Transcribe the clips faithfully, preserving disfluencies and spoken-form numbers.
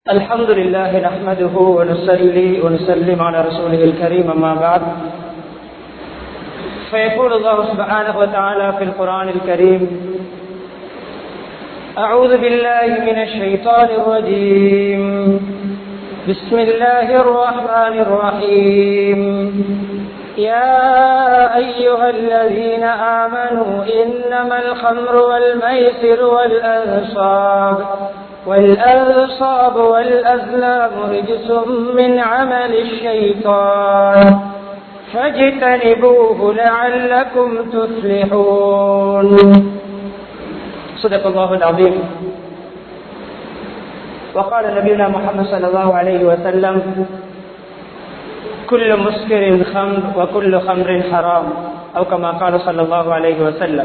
الحمد لله نحمده ونصلي ونسلم على رسوله الكريم أما بعد فيقول الله سبحانه وتعالى في القرآن الكريم أعوذ بالله من الشيطان الرجيم بسم الله الرحمن الرحيم يا أيها الذين آمنوا إنما الخمر والميسر والأنصاب والأنصاب والأزلام رجس من عمل الشيطان فاجتنبوه لعلكم تفلحون. صدق الله العظيم. وقال نبينا محمد صلى الله عليه وسلم كل مسكر خمر وكل خمر حرام أو كما قال صلى الله عليه وسلم.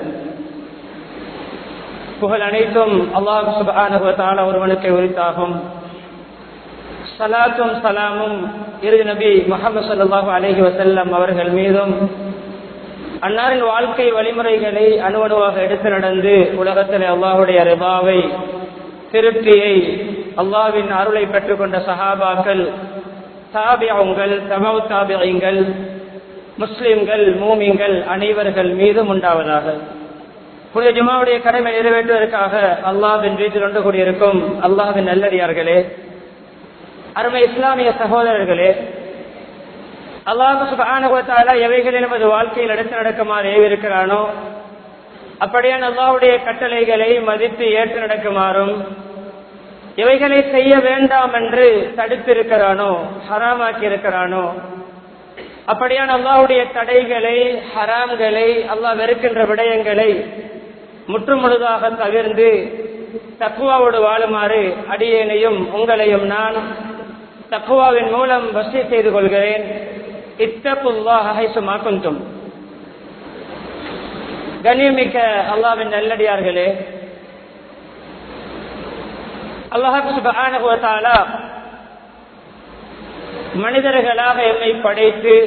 புகழ் அனைத்தும் அல்லாஹ் சுப்ஹானஹு வ தஆலா ஒருவனுக்கு உரித்தாகும். ஸலாத்தும் ஸலாமும் இறுதி நபி முஹம்மது ஸல்லல்லாஹு அலைஹி வஸல்லம் அவர்கள் மீதும் அன்னாரின் வாழ்க்கை வழிமுறைகளை அணுவணுவாக எடுத்து நடந்து உலகத்தில் அல்லாஹ்வுடைய ரிபாவை திருப்தியை அல்லாஹ்வின் அருளை பெற்றுக் கொண்ட சஹாபாக்கள், தாபிஊன்கள், தபவு தாபிஈன்கள், முஸ்லிம்கள், மூமின்கள் அனைவர்கள் மீதும் உண்டாவதாக. புனித ஜும்மாவுடைய கடமை நிறைவேற்றுவதற்காக அல்லாஹ்வின் வீட்டில் ஒன்று கூடியிருக்கும் அல்லாஹ்வின் நல்லடியார்களே, அருமை இஸ்லாமிய சகோதரர்களே, அல்லாஹ் சுப்ஹானஹு வ தஆலா எவைகளை நமது வாழ்க்கையில் எடுத்து நடக்குமாறு ஏவிருக்கிறானோ அப்படியான அல்லாஹ்வுடைய கட்டளைகளை மதித்து ஏற்று நடக்குமாறும், எவைகளை செய்ய வேண்டாம் என்று தடுத்திருக்கிறானோ, ஹராமாக்கி இருக்கிறானோ அப்படியான அல்லாஹ்வுடைய தடைகளை, ஹராம்களை, அல்லாஹ் வெறுக்கின்ற விடயங்களை முற்றுமுழுதாக தவிர்ந்து தக்வாவோடு வாழுமாறு அடியேனையும் உங்களையும் நான் தக்வாவின் மூலம் வசிய செய்து கொள்கிறேன். இத்தகுல்லாஹ ஹைசுமா குன்தும். கண்ணியமிக்க அல்லாஹ்வின் நல்லடியார்களே, அல்லாஹ் சுப்ஹானஹு வ தஆலா மனிதர்களாக எம்மை படைத்து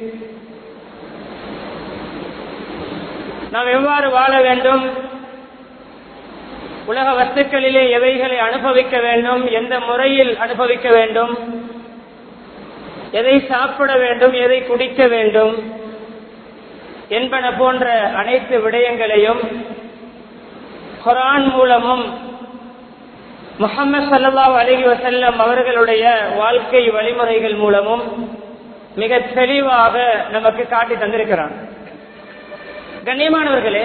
நாம் எவ்வாறு வாழ வேண்டும், உலக வஸ்துக்களிலே எவைகளை அனுபவிக்க வேண்டும், எந்த முறையில் அனுபவிக்க வேண்டும், எதை சாப்பிட வேண்டும், எதை குடிக்க வேண்டும் என்பன போன்ற அனைத்து விடயங்களையும் குர்ஆன் மூலமும் முஹம்மது ஸல்லல்லாஹு அலைஹி வஸல்லம் அவர்களுடைய வாழ்க்கை வழிமுறைகள் மூலமும் மிக தெளிவாக நமக்கு காட்டி தந்திருக்கிறான். கண்ணியமானவர்களே,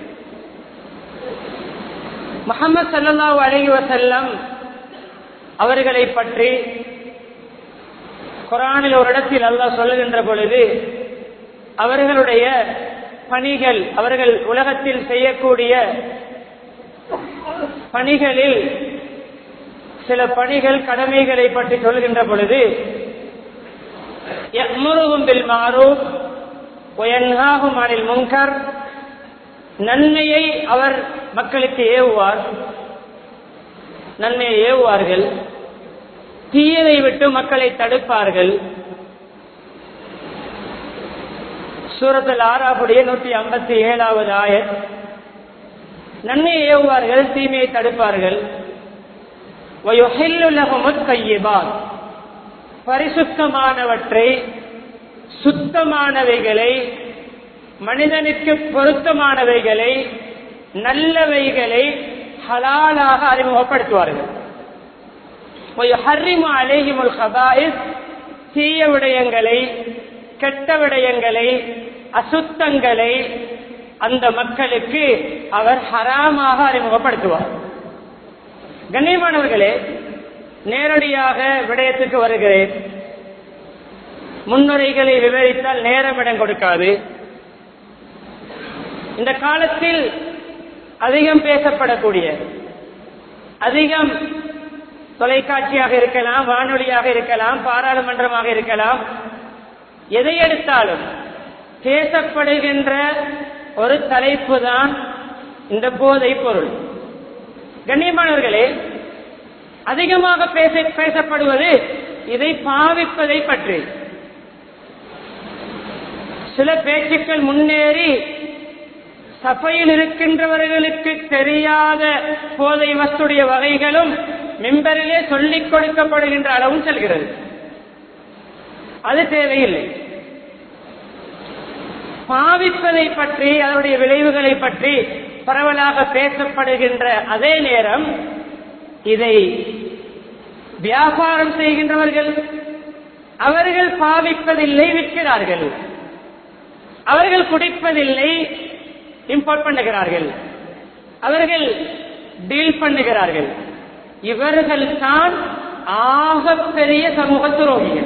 முஹம்மது ஸல்லல்லாஹு அலைஹி வஸல்லம் அவர்களை பற்றி குர்ஆனில் ஒரு இடத்தில் அல்லாஹ் சொல்லுகின்ற பொழுது அவர்களுடைய பணிகள், அவர்கள் உலகத்தில் செய்யக்கூடிய பணிகளில் சில பணிகள், கடமைகளை பற்றி சொல்கின்ற பொழுது யஅ்முருஹும் பில் மஅரூஃப் வ யன்ஹாஹும் அனில் முன்கர், நன்மையை அவர் மக்களுக்கு ஏவுவார், நன்மையை ஏவுவார்கள், தீயதை விட்டு மக்களை தடுப்பார்கள். சூரத்துல் ஆராஃபுடைய நூற்றி ஐம்பத்தி ஏழாவது ஆயத். நன்மையை ஏவுவார்கள், தீமையை தடுப்பார்கள். வயுஹில்லு லஹுமுத் தய்யிபாத், பரிசுத்தமானவற்றை, சுத்தமானவைகளை, மனிதனுக்கு பொருத்தமானவைகளை, நல்லவைகளை ஹலாலாக அறிமுகப்படுத்துவார்கள். வயுஹர்ரிமு அலைஹிமுல் கபாயிஸ், தீய விடயங்களை, கெட்ட விடயங்களை, அசுத்தங்களை அந்த மக்களுக்கு அவர் ஹராமாக அறிமுகப்படுத்துவார். கண்ணியமானவர்களே, நேரடியாக விடயத்துக்கு வருகிறேன். முன்னுரைகளை விவரித்தால் நேரம் இடம் கொடுக்காது. இந்த காலத்தில் அதிகம் பேசப்படக்கூடிய, அதிகம் தொலைக்காட்சியாக இருக்கலாம், வானொலியாக இருக்கலாம், பாராளுமன்றமாக இருக்கலாம், எதை எடுத்தாலும் பேசப்படுகின்ற ஒரு தலைப்பு தான் இந்த போதை பொருள். கண்ணியமானவர்களே, அதிகமாக பேச பேசப்படுவது இதை பாவிப்பதை பற்றி. சில பேச்சுக்கள் முன்னேறி சபையில் இருக்கின்றவர்களுக்கு தெரியாத போதை வஸ்துடைய வகைகளும் மிம்பரிலே சொல்லிக் கொடுக்கப்படுகின்ற அளவும் செல்கிறது. அது தேவையில்லை. பாவிப்பதை பற்றி அதனுடைய விளைவுகளை பற்றி பரவலாக பேசப்படுகின்ற அதே நேரம் இதை வியாபாரம் செய்கின்றவர்கள் அவர்கள் பாவிப்பதில்லை, விற்கிறார்கள். அவர்கள் குடிப்பதில்லை, இம்போர்ட் பண்ணுகிறார்கள். அவர்கள் டீல் பண்ணுகிறார்கள். இவர்கள் தான் ஆகப்பெரிய சமூக துரோகிகள்.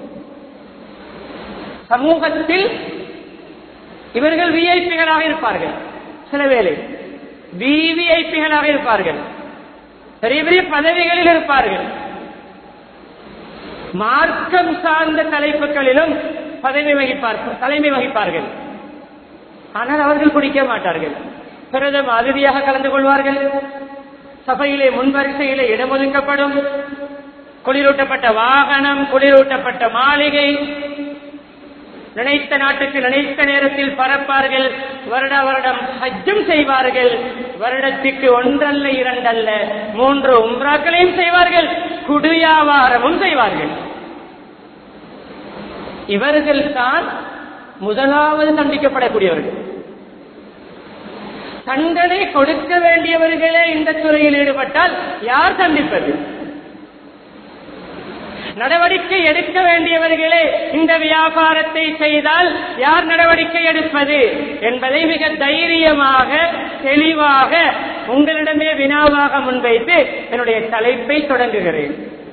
சமூகத்தில் இவர்கள் விஐபிகளாக இருப்பார்கள், சில வேளை விவிஐபிகளாக இருப்பார்கள், பெரிய பெரிய பதவிகளில் இருப்பார்கள், மார்க்கம் சார்ந்த தலைப்புகளிலும் பதவி வகிப்பார்கள், தலைமை வகிப்பார்கள். ஆனால் அவர்கள் குடிக்க மாட்டார்கள். பிரதம அதிதியாக கலந்து கொள்வார்கள். சபையிலே முன்வரிசையிலே இடம் ஒதுக்கப்படும். குளிரூட்டப்பட்ட வாகனம், குளிரூட்டப்பட்ட மாளிகை, நினைத்த நாட்டுக்கு நினைத்த நேரத்தில் பறப்பார்கள். வருட வருடம் ஹஜ்ஜும் செய்வார்கள். வருடத்துக்கு ஒன்றல்ல இரண்டல்ல மூன்று உம்ராக்களையும் செய்வார்கள். குடியாவாரமும் செய்வார்கள். இவர்கள் தான் முதலாவது தண்டிக்கப்படக்கூடியவர்கள். தண்டனை கொடுக்க வேண்டியவர்களே இந்த துறையில் ஈடுபட்டால் யார் தண்டிப்பது? நடவடிக்கை எடுக்க வேண்டியவர்களே இந்த வியாபாரத்தை செய்தால் யார் நடவடிக்கை எடுப்பது என்பதை மிக தைரியமாக தெளிவாக உங்களிடமே வினாவாக முன்வைத்து என்னுடைய தலைப்பை தொடங்குகிறேன்.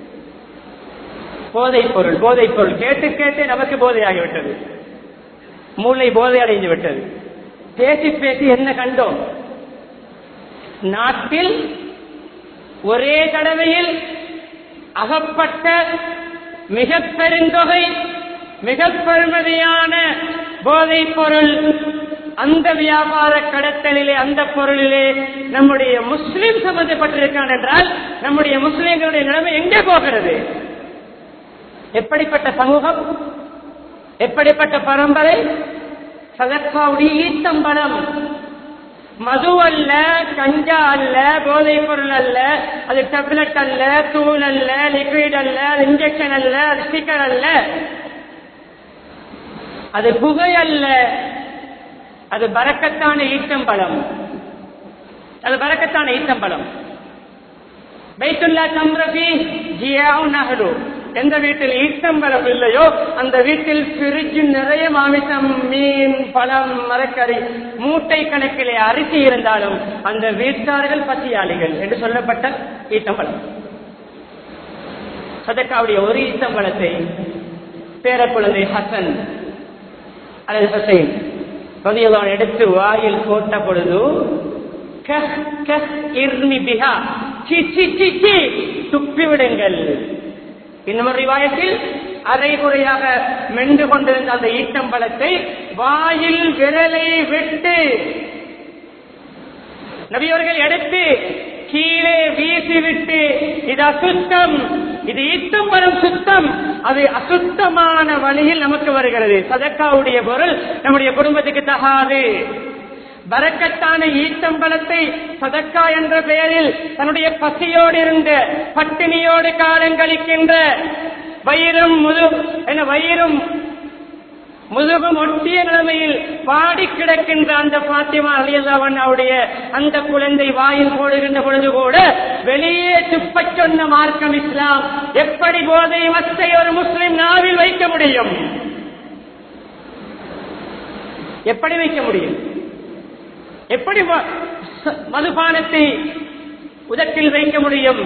போதைப் பொருள் போதைப் பொருள் கேட்டு கேட்டு நமக்கு போதையாகிவிட்டது. மூளை போதை அடைந்து விட்டது. பேசி பேசி என்ன கண்டோம்? நாட்டில் ஒரே தடவையில் அகப்பட்ட மிக பெருந்தொகை மிக பெருமதியான போதைப் பொருள், அந்த வியாபார கடத்தலிலே அந்த பொருளிலே நம்முடைய முஸ்லிம் சம்பந்தப்பட்டிருக்கான் என்றால் நம்முடைய முஸ்லிம்களுடைய நிலைமை எங்கே போகிறது? எப்படிப்பட்ட சமூகம், எப்படிப்பட்ட பரம்பரை? சதக்காவுடைய ஈத்தம்பலம், மது அல்ல, கஞ்சா அல்ல, போதைப் பொருள் அல்ல, அது டேப்லெட் அல்ல, தூள் அல்ல, லிக்விட் அல்ல, அது இன்ஜெக்ஷன் அல்ல, அது ஸ்டிக்கர் அல்ல, அது புகை அல்ல, அது பரக்கத்தான ஈத்தம்பலம். அது பரக்கத்தான ஈத்தம்பலம். பைத்துல்லா தம்ரபி ஜியாவு நஹரு, எந்த வீட்டில் ஈத்தம்பலம் இல்லையோ அந்த வீட்டில் பிரிட்ஜ் நிறைய மாமிசம், மீன், பழம், மரக்கறி, மூட்டை கணக்கிலே அரிசி இருந்தாலும் அந்த வீட்டார்கள் பசியாளிகள் என்று சொல்லப்பட்ட ஈத்தம்பலம். சதக்காவுடைய ஒரு ஈத்தம்பலத்தை பேரக்குழந்தை ஹசன் அல்லது ஹசைன் பதியதான் எடுத்து வாயில் போட்ட பொழுது துப்பிவிடுங்கள். இன்னொரு ரிவாயத்தில் அரைகுறையாக மென்று கொண்டிருந்த அந்த ஈட்டம்பலத்தை வாயில் விரலை விட்டு நபியவர்கள் எடுத்து கீழே வீசிவிட்டு, இது அசுத்தம், இது ஈட்டம்பலம் சுத்தம், அது அசுத்தமான வழியில் நமக்கு வருகிறது. சதக்காவுடைய பொருள் நம்முடைய குடும்பத்துக்கு தகாது. பரக்கத்தான ஈத்தம்பலத்தை சதக்கா என்ற பெயரில் தன்னுடைய பசியோடு இருந்த பட்டினியோடு காலங்களிக்கின்ற வயிறும் முது என வயிறும் முதுகும் ஒட்டிய நிலைமையில் பாடி கிடக்கின்ற அந்த பாத்திமா அலியல்லாஹு அவருடைய அந்த குழந்தை வாயில் போடுகின்ற பொழுது கூட வெளியே துப்பச் சொன்ன மார்க்கம் இஸ்லாம் எப்படி போதை மத்தை ஒரு முஸ்லிம் நாவில் வைக்க முடியும்? எப்படி வைக்க முடியும்? எப்படி மதுபானத்தை உதட்டில் வைக்க முடியும்?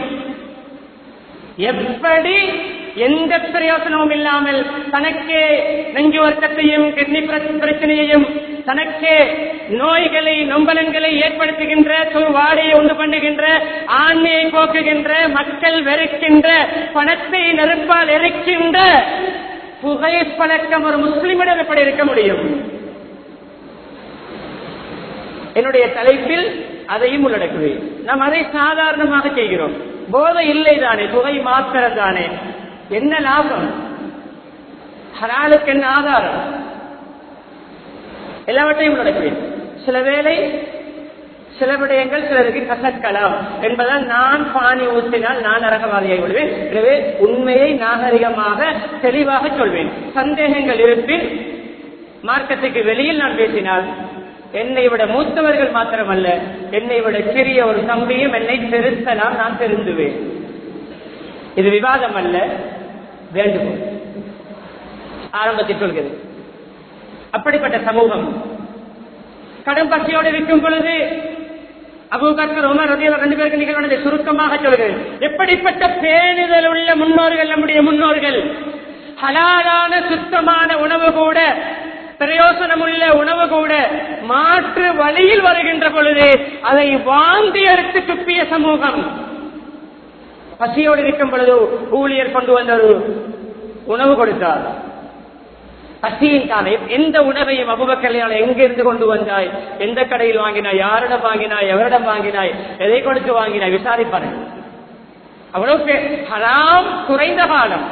எப்படி எந்த பிரயோசனமும் இல்லாமல் தனக்கே நெஞ்சு வருத்தத்தையும் கிட்னி பிரச்சனையையும் தனக்கே நோய்களை நொம்பலங்களை ஏற்படுத்துகின்ற வாடையை உண்டு பண்ணுகின்ற ஆண்மையை போக்குகின்ற மக்கள் வெறுக்கின்ற பணத்தை நெருப்பால் எரிக்கின்ற புகை பழக்கம் ஒரு முஸ்லிமிடம் எப்படி இருக்க முடியும்? என்னுடைய தலைப்பில் அதையும் உள்ளடக்குவேன். நாம் அதை சாதாரணமாக செய்கிறோம். போதை இல்லை தானே, புகை மாத்திரம் தானே, என்ன லாபம்? ஹலாலுக்கு என்ன ஆதாரம்? எல்லாவற்றையும் உள்ளடக்குவேன். சில வேளை சில விடயங்கள் சிலருக்கு கசக்கலாம் என்பதால் நான் பானி ஊற்றினால் நான் நரகவாதியாகி விடுவேன். எனவே உண்மையை நாகரிகமாக தெளிவாக சொல்வேன். சந்தேகங்கள் இருப்பின் மார்க்கத்துக்கு வெளியில் நான் பேசினால் என்னை விட மூத்தவர்கள் மாத்திரமல்ல, என்னை விட சிறிய ஒரு தம்பியும் என்னை திருத்தலாம், நான் திருந்துவேன். இது விவாதம் அல்ல, வேண்டுகோள். ஆரம்பத்தில் சொல்கிறது. அப்படிப்பட்ட சமூகம் கடும் பசியோடு இருக்கும் பொழுது அபூபக்கர் உமர் ரலியல்லாஹு ரெண்டு பேருக்கு நிகழ்வானதை சுருக்கமாக சொல்கிறேன். எப்படிப்பட்ட பேணுதல் உள்ள முன்னோர்கள் நம்முடைய முன்னோர்கள். ஹலாலான சுத்தமான உணவு கூட, பிரயோசனமுள்ள உணவு கூட மாற்று வழியில் வருகின்ற பொழுது அதை வாந்தி எடுத்து துப்பிய சமூகம். பசியோடு இருக்கும் பொழுது ஊழியர் கொண்டு வந்த ஒரு உணவு கொடுத்தார். பசியின் காலம் எந்த உணவையும் அபூபக்கர் எங்கிருந்து கொண்டு வந்தாய், எந்த கடையில் வாங்கினாய், யாரிடம் வாங்கினாய், எவரிடம் வாங்கினாய், எதை கொடுத்து வாங்கினாய் விசாரிப்பார்கள். அவ்வளவு ஹராம் குறைந்த காலம்.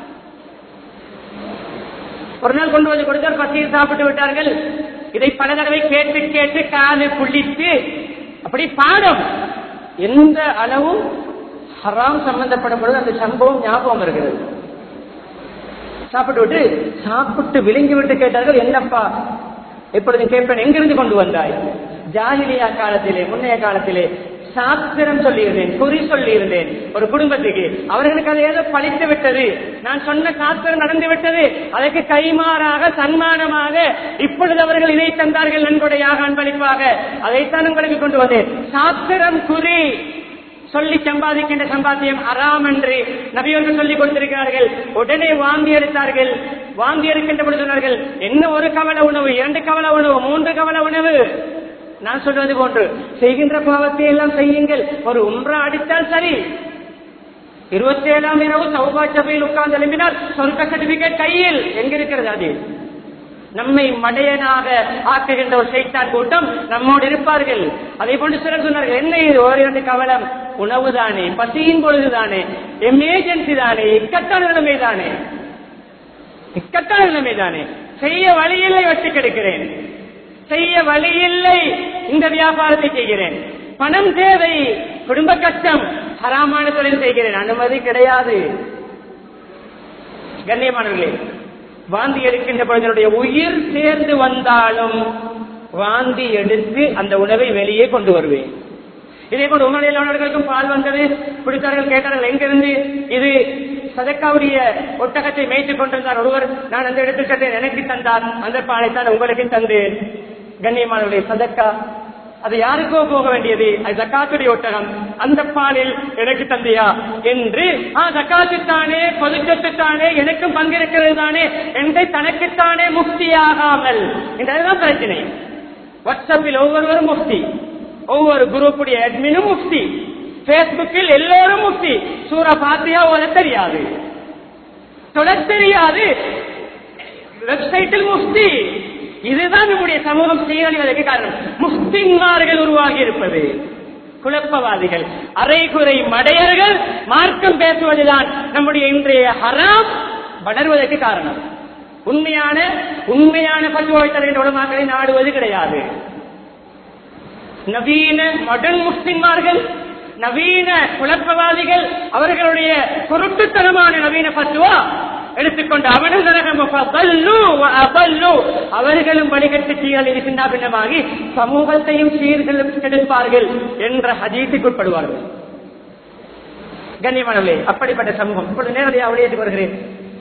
ஒரு நாள் கொண்டு வந்து கொடுத்தார், பசியில் சாப்பிட்டு விட்டார்கள். இதை பல தடவை கேட்டு கேட்டு காது புள்ளித்து அப்படி பாடம். எந்த அளவும் ஹராம் சம்பந்தப்படும் பொழுது அந்த சம்பவம் ஞாபகம் இருக்கிறது. சாப்பிட்டு விட்டு சாப்பிட்டு விழுங்கி விட்டு கேட்டார்கள், என்னப்பா எப்பொழுதும் கேட்பேன், எங்கிருந்து கொண்டு வந்தாய்? ஜாஹிலியா காலத்திலே, முன்னைய காலத்திலே சாஸ்திரம் சொல்லியிருந்தேன், குறி சொல்லியிருந்தேன் ஒரு குடும்பத்துக்கு. அவர்களுக்கு அது ஏதோ பழித்து விட்டது, நான் சொன்ன சாஸ்திரம் நடந்து விட்டது. அதற்கு கைமாறாக சன்மானமாக இப்பொழுது அவர்கள் இதை தந்தார்கள், நன்கொடையாக அன்பளிப்பாக. அதைத்தான் உங்களுக்கு கொண்டு வந்தேன். சாஸ்திரம் குறி சொல்லி சம்பாதிக்கின்ற சம்பாத்தியம் அறாம் என்று நபியவர்கள் சொல்லிக் கொடுத்திருக்கிறார்கள். உடனே வாந்தி எடுத்தார்கள். வாந்தி எடுக்கின்ற பொழுது சொன்னார்கள், என்ன ஒரு கவல உணவு, இரண்டு கவல உணவு, மூன்று கவல உணவு. நான் சொல்வது போன்று செய்கின்ற பாவத்தை எல்லாம் செய்யுங்கள். ஒரு உம்ரா அடித்தால் சரி, இருபத்தி ஏழாம் இரவு சௌபா சபையில் உட்கார்ந்து எழுப்பினால் சொர்க்க சர்டிபிகேட் கையில் எங்க இருக்கிறது? அது நம்மை மடையனாக ஆக்குகின்ற ஒரு சைத்தான் கூட்டம் நம்மோடு இருப்பார்கள். அதே போன்று சிலர் சொன்னார்கள், என்ன இது ஒரு இரண்டு கவலம் உணவு தானே, பசியின் பொழுதுதானே, எமர்ஜென்சி தானே, இக்கட்டான நிலைமை தானே, இக்கட்டான நிலைமை தானே, செய்ய வழியில்லை, வச்சு கெடுக்கிறேன், செய்ய வழியில்லை, இந்த வியாபாரத்தை செய்கிறேன், பணம் தேவை, குடும்ப கஷ்டம், ஹராமான தொழில் செய்கிறேன், அனுமதி கிடையாது. கண்ணியமானவர்களே, வாந்தி எடுக்கின்ற பொழுது உயிர் சேர்ந்து வந்தாலும் வாந்தி எடுத்து அந்த உணவை வெளியே கொண்டு வருவேன். இதே போல உணவுகளுக்கும் பால் வந்தது, குடித்தார்கள், கேட்டார்கள் எங்கிருந்து? இது சதக்காவுடைய ஒட்டகத்தை மேய்த்துக் கொண்டிருந்தார் ஒருவர், நான் அந்த இடத்துக்கு எனக்கு தந்தார், அந்த பாலைத்தான் உங்களுக்கு தந்தேன். கண்ணியமானவர்களே, சதக்கா அது யாருக்கோ போக வேண்டியது, அது ஜக்காத்துடைய ஒட்டகம், அந்த பாலில் எனக்கு தந்தையா என்று ஜக்காத்துத்தானே, பொதுச்சத்துத்தானே, எனக்கும் பங்கிருக்கிறது தானே என்று தனக்குத்தானே முஃப்தியாகாமல், இதுதான் பிரச்சனை. வாட்ஸ்அப்பில் ஒவ்வொருவரும் முஃப்தி, ஒவ்வொரு குரூப்புடைய அட்மினும் முஃப்தி, பேஸ்புக்கில் எல்லோரும் முஃப்தி. சூரா பாத்தியா ஓத தெரியாது, தொட தெரியாது, வெப்சைட்டில் முஃப்தி. இதுதான் நம்முடைய சமூகம் சீரழிவதற்கு காரணம். முஸ்லிம்மார்கள் உருவாகி இருப்பது குழப்பவாதிகள், அரைகுறை மடையர்கள், மார்க்கம் பேசுவதுதான் நம்முடைய இன்றைய ஹராம் வளர்வதற்கு காரணம். உண்மையான உண்மையான பத்துவாவை தருகின்ற உலமாக்களை நாடுவது கிடையாது. நவீன மாடர்ன் முஸ்லிம்மார்கள், நவீன குழப்பவாதிகள், அவர்களுடைய பொருட்டுத்தனமான நவீன பத்துவா எடுத்துக்கொண்டு அவர்களும் வழிகட்டு சீரல் இருக்கின்ற பின்னமாகி சமூகத்தையும் சீர்களும் கெடுப்பார்கள் என்ற ஹதீஸுக்கு உட்படுவார்கள். கண்ணியமானவர்களே, அப்படிப்பட்ட சமூகம் இப்பொழுது நேரடியாக அவளியத்துக்கு வருகிறேன்.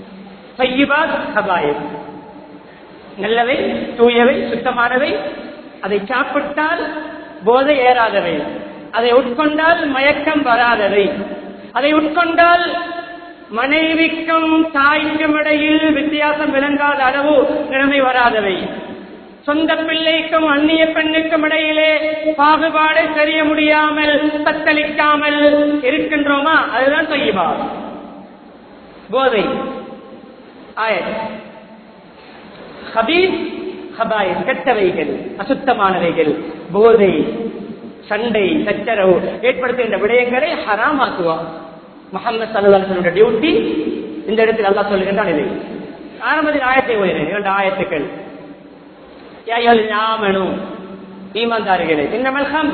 நல்லவை, தூயவை, சுத்தமானவை, அதை சாப்பிட்டால் போதை ஏறாதவை, அதை உட்கொண்டால் மயக்கம் வராதவை, அதை உட்கொண்டால் மனைவிக்கும் தாய்க்கும் இடையில் வித்தியாசம் விளங்காத அளவு நிலைமை வராதவை, சொந்த பிள்ளைக்கும் அந்நிய பெண்ணுக்கும் இடையிலே பாகுபாடு தெரிய முடியாமல் தத்தளிக்காமல் இருக்கின்றோமா? அதுதான் தொய்வா. போதை, ஆயத், ஹபீஸ், ஹபாயிஸ், கெட்டவைகள், அசுத்தமானவைகள், போதை, சண்டை, சச்சரவு ஏற்படுத்துகின்ற விடயங்களை ஹராமாக்குவான். முஹம்மது ஸல்லல்லாஹு அலைஹி வஸல்லம் டியூட்டி இந்த இடத்தில் அல்லாஹ் சொல்லுகின்றான். இது ஆரம்பத்தில் ஆயத்தை ஓதினேன், இரண்டு ஆயத்துக்கள். யா அய்யுஹல்லதீன ஆமனூ, ஈமான்தாரிகளே, இன்னமல் ஹம்,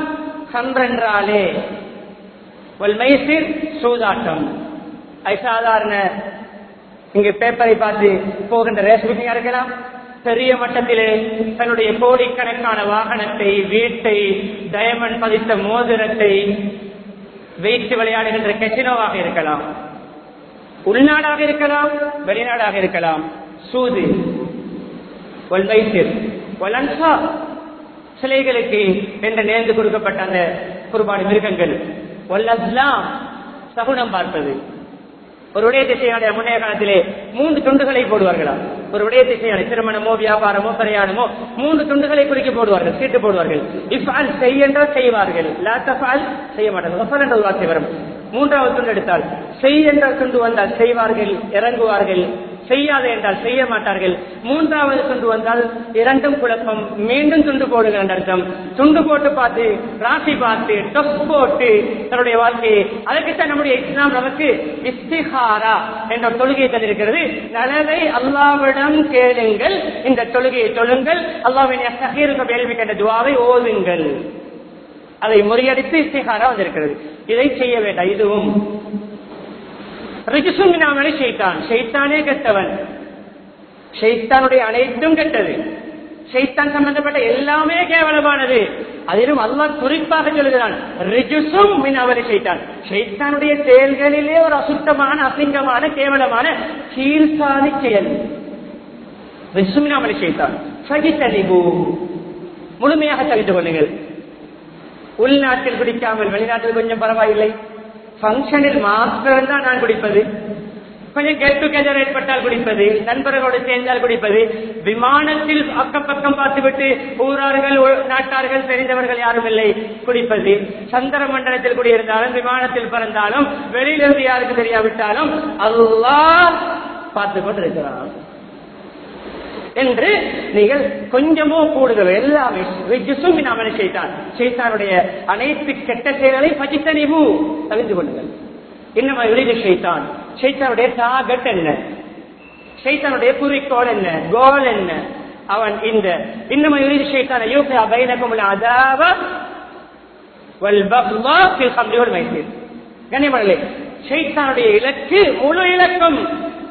கன்றென்றாலே மைசிர் சூதாட்டம். சாதாரண இங்கு பேப்பரை பார்த்து போகின்ற ரேஸ்புக்கிங்கா இருக்கலாம். பெரிய மட்டத்திலே தன்னுடைய கோடிக்கணக்கான வாகனத்தை, வீட்டை, டயமண்ட் பதித்த மோதிரத்தை வைத்து விளையாடுகின்ற கசினோவாக இருக்கலாம், உள்நாடாக இருக்கலாம், வெளிநாடாக இருக்கலாம். சூது மைசிர் வலன்சா சிலைகளுக்கு என்று நேர்ந்து கொடுக்கப்பட்ட அந்த குர்பானி மிருகங்கள், வல்லஸ்லாம் சகுனம் பார்ப்பது. ஒரு விடயத்தை செய்ய முன்னைய காலத்திலே மூன்று துண்டுகளை போடுவார்களா? ஒரு விடயத்தை செய்ய திருமணமோ வியாபாரமோ பிரயாணமோ மூன்று துண்டுகளை குறிக்க போடுவார்கள், சீட்டு போடுவார்கள். இஃபால் செய் என்றால் செய்வார்கள், லா தஃபால் செய்ய மாட்டார்கள். என்ற வார்த்தை வரும். மூன்றாவது துண்டு எடுத்தால் செய் என்றால் துண்டு வந்தால் செய்வார்கள், இறங்குவார்கள். செய்யாத என்றால் செய்ய மாட்டார்கள். மூன்றாவது துண்டு வந்தால் இரண்டும் குழப்பம், மீண்டும் துண்டு போடுகிற அர்த்தம். துண்டு போட்டு பார்த்து, ராசி பார்த்து, டொப் போட்டு தன்னுடைய வாழ்க்கையை, அதற்குத்தான் நம்முடைய இஸ்லாம் நமக்கு இஸ்திகாரா என்ற தொழுகையை தந்திருக்கிறது. நலவை அல்லாவிடம் கேளுங்கள், இந்த தொழுகையை தொழுங்கள், அல்லாஹ்வின் வேள்விக்கு என்ற துஆவை ஓதுங்கள். அதை முறியடித்து இஸ்திகாரா வந்திருக்கிறது. இதை செய்ய வேண்டாம். இதுவும் ஷைத்தானே கெட்டவன், ஷைத்தானுடைய அனைத்தும் கெட்டது. ஷைத்தான் சம்பந்தப்பட்ட எல்லாமே கேவலமானது. அதிலும் அல்லாஹ் குறிப்பாக சொல்கிறான், ரிஜுசும் மின் அவரை ஷைத்தான். ஷைத்தானுடைய செயல்களிலே ஒரு அசுத்தமான, அசிங்கமான, கேவலமான கீழ்சாதி செயல் ரிஜுசும் மின் அவரை ஷைத்தான். முழுமையாக தெரிந்து கொள்ளுங்கள். உள்நாட்டில் குடிக்காமல் வெளிநாட்டில் கொஞ்சம் பரவாயில்லை, பங்கனில் மாத்திரம் தான் நான் குடிப்பது, கொஞ்சம் கெட் டுகெதர் ஏற்பட்டால் குடிப்பது, நண்பர்களோடு சேர்ந்தால் குடிப்பது, விமானத்தில் அக்கம் பக்கம் பார்த்துவிட்டு ஊரார்கள் நாட்டார்கள் தெரிந்தவர்கள் யாரும் இல்லை குடிப்பது, சந்திர மண்டலத்தில் குடியிருந்தாலும் விமானத்தில் பறந்தாலும் வெளியிலிருந்து யாருக்கு தெரியாவிட்டாலும் அல்லாஹ் பார்த்து கொண்டிருக்கிறான் என்று நீங்கள் கொஞ்சமோ கூடுதல் எல்லாமே செய்தான். ஷைத்தானுடைய அனைத்து கெட்ட செயல்களை பஜித்தனிவு தவிர்த்து கொள்ளுங்கள். இன்னும் வெளியிட ஷைத்தான், ஷைத்தானுடைய டார்கெட் என்ன, ஷைத்தானுடைய குறிக்கோள் என்ன, கோல் என்ன? அவன் இந்த இன்னும் வெளியிட ஷைத்தான் யூஃபியா பைனக்கும் அதாவ வல் பக்லா ஃபில் ஹம்ரி வல் மைசிர். கண்ணியமானவர்களே, ஷைத்தானுடைய இலக்கு முழு இலக்கம்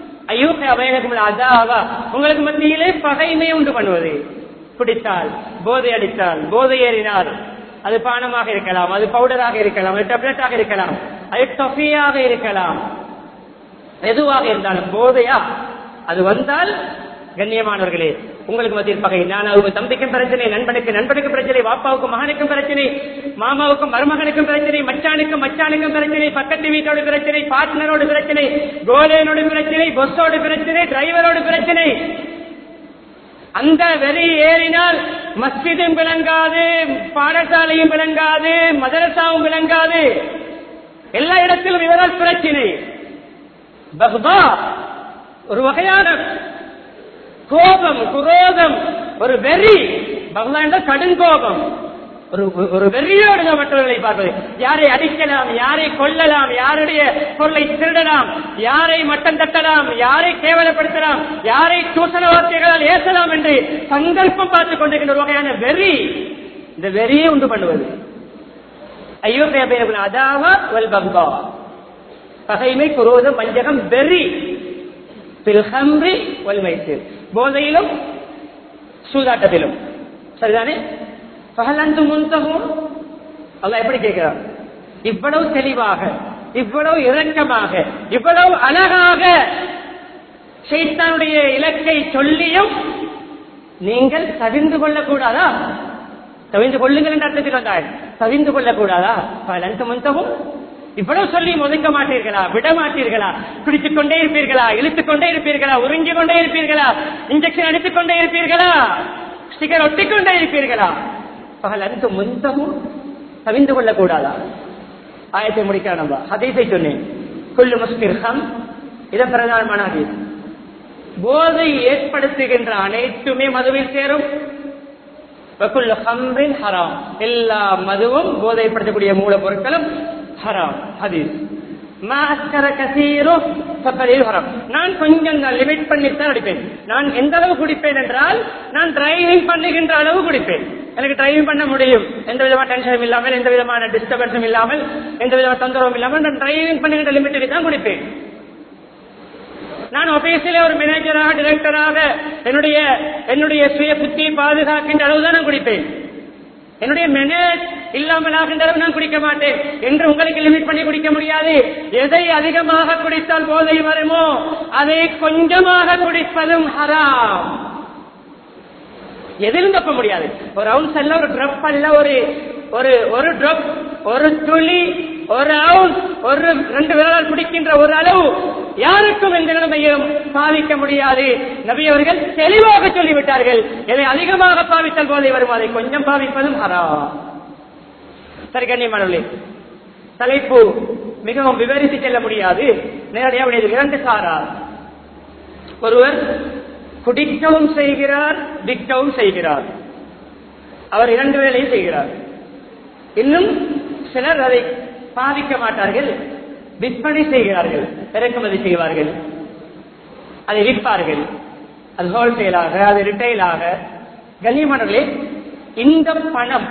உங்களுக்கு மத்தியிலே பகைமை உண்டு பண்ணுவது. குடித்தால், போதை அடித்தால், போதை ஏறினால், அது பானமாக இருக்கலாம், அது பவுடராக இருக்கலாம், அது டேப்லெட்டாக இருக்கலாம், அது டொஃபியாக இருக்கலாம், எதுவாக இருந்தாலும் போதையா அது வந்தால், கண்ணியமானவர்களே, உங்களுக்கு மத்தியில் பகை. நானாவுக்கு தம்பிக்கும் பிரச்சனை, நண்பனுக்கு நண்பனுக்கும் பிரச்சனை, வாப்பாவுக்கும் மகனுக்கும் பிரச்சனை, மாமாவுக்கும் மருமகனுக்கும் பிரச்சனை, மச்சானுக்கும் மச்சானுக்கும் பிரச்சனை, பக்கத்து வீட்டோடு பிரச்சனை, பார்ட்னரோடு பிரச்சனை, கோலேனோடு பிரச்சனை, பஸ்ஸோடு பிரச்சனை, டிரைவரோடு பிரச்சனை. அந்த வெறி ஏறினால் மஸ்ஜிதும் விளங்காது, பாடசாலையும் விளங்காது, மதரசாவும் விளங்காது, எல்லா இடத்திலும் இவரால் பிரச்சனை. பக்தா ஒரு வகையான கோபம், குரோதம், ஒரு வெறி. பகவான் என்ற கடுங்கோபம், ஒரு வெறியோடு மற்றவர்களை பார்ப்பது. யாரை அடிக்கலாம், யாரை கொல்லலாம், யாருடைய பொருளை திருடலாம், யாரை மட்டம் தட்டலாம், யாரை கேவலப்படுத்தலாம், யாரை தூசண வார்த்தைகளால் ஏசலாம் என்று சங்கல்பம் பார்த்துக் கொண்டிருக்கின்ற ஒரு வகையான வெறி. இந்த வெறியை உண்டு பண்ணுவது ஐயோ அதாவா வல் பக்தா, பகைமை, குரோதம், வஞ்சகம், வெறி. போதையிலும் சூதாட்டத்திலும். சரிதானே? பகலந்து முன்தகும் அல்லாஹ் எப்படி கேட்கிறார்? இவ்வளவு தெளிவாக, இவ்வளவு இரக்கமாக, இவ்வளவு அழகாக ஷைத்தானுடைய இலக்கை சொல்லியும் நீங்கள் தவிர்ந்து கொள்ளக்கூடாதா? தவிர்ந்து கொள்ளுங்கள் என்ற அர்த்தத்தில் வந்தால் தவிர்ந்து கொள்ளக்கூடாதா? பகலந்து முன்தகும் இவ்வளவு சொல்லி ஒதுங்க மாட்டீர்களா? விட மாட்டீர்களா? பிடித்துக் கொண்டே இருப்பீர்களா? இழுத்துக் கொண்டே இருப்பீர்களா? உறிஞ்சிக் கொண்டே இருப்பீர்களா? இன்ஜெக்ஷன் அடித்துக் கொண்டே இருப்பீர்களா? ஸ்டிக்கர் ஒட்டிக்கொண்டே இருப்பீர்களா? பகல் அனைத்து முந்தமும் தவிந்து கொள்ளக்கூடாதா? ஆயத்தை முடிக்க நம்ம ஹதீஸை சொன்னேன். குல்லு முஸ்கிர்ஹம், இதன் பிரதானமான ஹதீஸ். போதை ஏற்படுத்துகின்ற அனைத்துமே மதுவில் சேரும். வகுல்லு ஹம்ரின் ஹராம், எல்லா மதுவும் போதை ஏற்படுத்தக்கூடிய மூலப்பொருட்களும் ஹராம். ஹதீஸ். நான் கொஞ்சம் லிமிட் பண்ணித்தான் அடிப்பேன். நான் எந்த அளவு குடிப்பேன் என்றால், நான் டிரைவிங் பண்ணுகின்ற அளவு குடிப்பேன். எனக்கு டிரைவிங் பண்ண முடியும், எந்த விதமான டென்ஷனும் இல்லாமல், எந்த விதமான டிஸ்டர்பன்ஸும் இல்லாமல், எந்த விதமான தொந்தரவும் இல்லாமல் நான் டிரைவிங் பண்ணுகின்ற லிமிட்டுக்கு தான் குடிப்பேன். நான் ஆபீஸிலே ஒரு மேனேஜராக டைரக்டராக என்னுடைய என்னுடைய சுய புத்தியை பாதுகாக்கின்ற அளவுதான் நான் குடிப்பேன். என்னுடைய மேனேஜ் இல்லாமல் ஆகின்ற அளவு நான் குடிக்க மாட்டேன் என்று உங்களுக்கு லிமிட் பண்ணி குடிக்க முடியாது. எதை அதிகமாக குடித்தால் போதை வருமோ அதை கொஞ்சமாக குடிப்பதும் ஹராம். எதிலும் தப்ப முடியாது. ஒரு அவுன்ஸ் அல்ல, ஒரு ட்ரப் அல்ல, ஒரு ஒரு ஒரு ட்ரப், ஒரு துளி, ஒரு அவுன்ஸ், ஒரு ரெண்டு விரலால் குடிக்கின்ற ஒரு அளவு யாருக்கும் எந்த நிலைமையும் பாவிக்க முடியாது. நபி அவர்கள் தெளிவாக சொல்லிவிட்டார்கள், எதை அதிகமாக பாவித்தல் போதை வரும் அதை கொஞ்சம் பாவிப்பதும் ஹராம். சரி கண்ணியமானவர்களே, தலைப்பு மிகவும் விவரித்து செல்ல முடியாது, நேரடியாக இரண்டு சாரார். ஒருவர் குடிக்கவும் செய்கிறார், விற்கவும் செய்கிறார், அவர் இரண்டு வேலையும் செய்கிறார். இன்னும் சிலர் அதை பாதிக்க மாட்டார்கள், விற்பனை செய்கிறார்கள், இறக்குமதி செய்வார்கள், அதை விற்பார்கள், அது ஹோல்சேலாக, அது ரிட்டைலாக. கண்ணியமானவர்களே, இந்த பணம்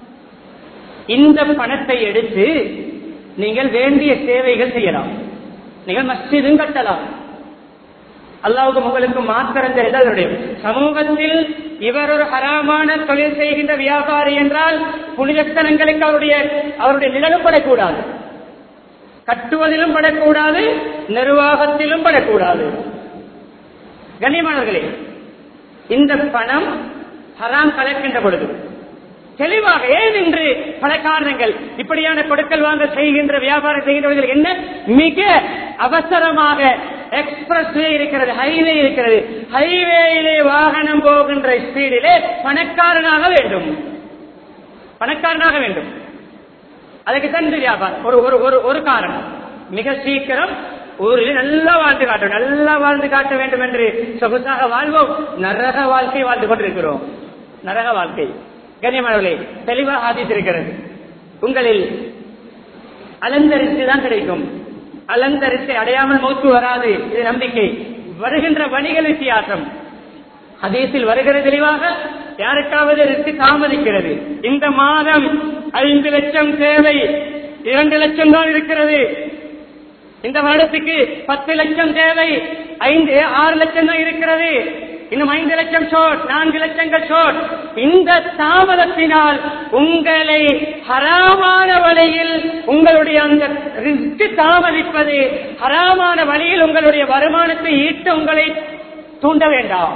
இந்த பணத்தை எடுத்து நீங்கள் வேண்டிய சேவைகள் செய்யலாம். நீங்கள் மஸ்ஜிதும் கட்டலாம். அல்லாஹ்வுக்கும் உங்களுக்கு மாத்திரம் தெரிந்த சமூகத்தில் இவர் ஒரு ஹராமான தொழில் செய்கின்ற வியாபாரி என்றால் புனிதஸ்தலங்களுக்கு அவருடைய அவருடைய நிழலும் படக்கூடாது, கட்டுவதிலும் படக்கூடாது, நிர்வாகத்திலும் படக்கூடாது. கண்ணியமானவர்களே, இந்த பணம் ஹராம் கலக்கின்ற பொழுது தெளிவாக ஏன் என்று பல காரணங்கள், இப்படியான கொடுக்கல் வாங்க செய்கின்ற வியாபாரம் செய்கின்றவர்கள் என்ன மிக அவசரமாக எக்ஸ்பிரஸ் வே இருக்கிறது, ஹைவே இருக்கிறது, ஹைவேயிலே வாகனம் போகின்ற ஸ்பீடிலே பணக்காரனாக வேண்டும், பணக்காரனாக வேண்டும். அதுக்கு தந்து வியாபாரம் ஒரு ஒரு ஒரு காரணம். மிக சீக்கிரம் ஊரில் நல்லா வாழ்ந்து காட்டும், நல்லா வாழ்ந்து காட்ட வேண்டும் என்று சொகுசாக வாழ்வோம். நரக வாழ்க்கை வாழ்ந்து கொண்டிருக்கிறோம், நரக வாழ்க்கை. கண்ணியமானவர்களே, தெளிவாக ஹதீஸ் இருக்கிறது, உங்களில் அலந்தரித்து தான் கிடைக்கும், அலந்தரித்து அடையாமல் மௌத்து வராது. இது நம்பிக்கை. வருகின்ற வணிகள் வித்தியாசம். ஹதீஸில் வருகிற தெளிவாக யாருக்காவது ரிஸ்க் தாமதிக்கிறது, இந்த மாதம் ஐந்து லட்சம் தேவை, இரண்டு லட்சம் தான் இருக்கிறது, இந்த வருடத்துக்கு பத்து லட்சம் தேவை, ஐந்து ஆறு லட்சம் தான் இருக்கிறது, இன்னும் ஐந்து லட்சம் ஷோட், நான்கு லட்சங்கள் ஷோட். இந்த தாமதத்தினால் உங்களை ஹராமான வழியில் உங்களுடைய அந்த ரிஸ்க் தாமதிப்பது, ஹராமான வழியில் உங்களுடைய வருமானத்தை ஈட்ட உங்களை தூண்ட வேண்டாம்.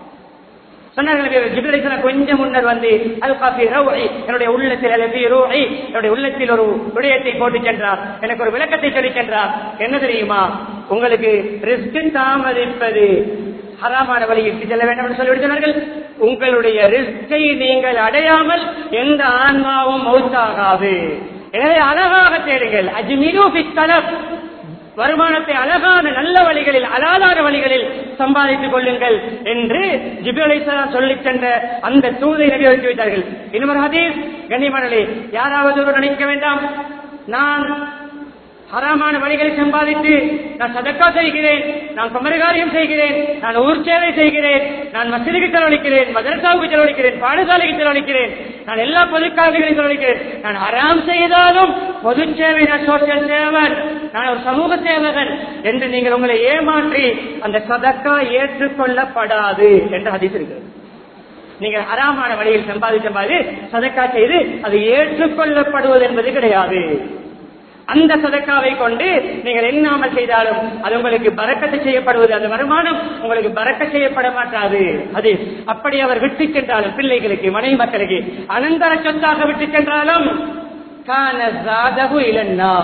சொன்னார்கள் கொஞ்சம் முன்னர் வந்து அது காஃபி ரூஹி, என்னுடைய உள்ளத்தில் அலபி ரூஹி, என்னுடைய உள்ளத்தில் ஒரு விடயத்தை போட்டு சென்றார், எனக்கு ஒரு விளக்கத்தை சொல்லி சென்றார். என்ன தெரியுமா, உங்களுக்கு ரிஸ்க் தாமதிப்பது ஹராமான வழியில் செல்ல வேண்டும் என்று சொல்லிவிட்டு சொன்னார்கள். உங்களுடைய ரிஸ்கை நீங்கள் அடையாமல் எந்த ஆன்மாவும் மௌத்தாகாது. எனவே அழகாக தேடுங்கள். அஜ்மிரு ஃபி தலப், வருமானத்தை அழகான நல்ல வழிகளில், அலாதார வழிகளில் சம்பாதித்துக் கொள்ளுங்கள் என்று ஜிப்ரீல் அலைஹிஸ்ஸலாம் சொல்லிச் சென்ற அந்த தூதை நபி வைத்து வைத்தார்கள். இன்னொரு ஹதீஸ், கண்ணியமானவர்களே, யாராவது ஒரு நினைக்க வேண்டாம், நான் ஹராமான வழிகளை சம்பாதித்து நான் சதக்கா செய்கிறேன், நான் குமரகாரியம் செய்கிறேன், நான் ஊர் சேவை செய்கிறேன், நான் மஸ்ஜிதுக்கு செலவழிக்கிறேன், மதரசாவுக்கு செலவழிக்கிறேன், பாடசாலைக்கு செலவழிக்கிறேன், நான் எல்லா பொதுக்காரர்களையும் செலவழிக்கிறேன், நான் ஹராம் செய்தாலும் பொது சேவை, நான் சோசியல் சேவன், நான் ஒரு சமூக சேவகன் என்று நீங்கள் உங்களை ஏமாற்றி அந்த சதக்கா ஏற்றுக்கொள்ளப்படாது என்று ஹதீஸ் இருக்கிறது. நீங்கள் ஹராமான வழியில் சம்பாதித்த மாதிரி சதக்கா செய்து அது ஏற்றுக்கொள்ளப்படுவது என்பது கிடையாது. அந்த சதக்காவை கொண்டு நீங்கள் எண்ணாமல் செய்தாலும் அது உங்களுக்கு பரக்கத்து செய்யப்படுவது, அந்த வருமானம் உங்களுக்கு பரக்க செய்யப்பட மாட்டாது. அது அப்படி அவர் விட்டு சென்றாலும், பிள்ளைகளுக்கு, மனைவி மக்களுக்கு அனந்தர சொத்தாக விட்டு சென்றாலும் கான ஜாதகு இலன்னா.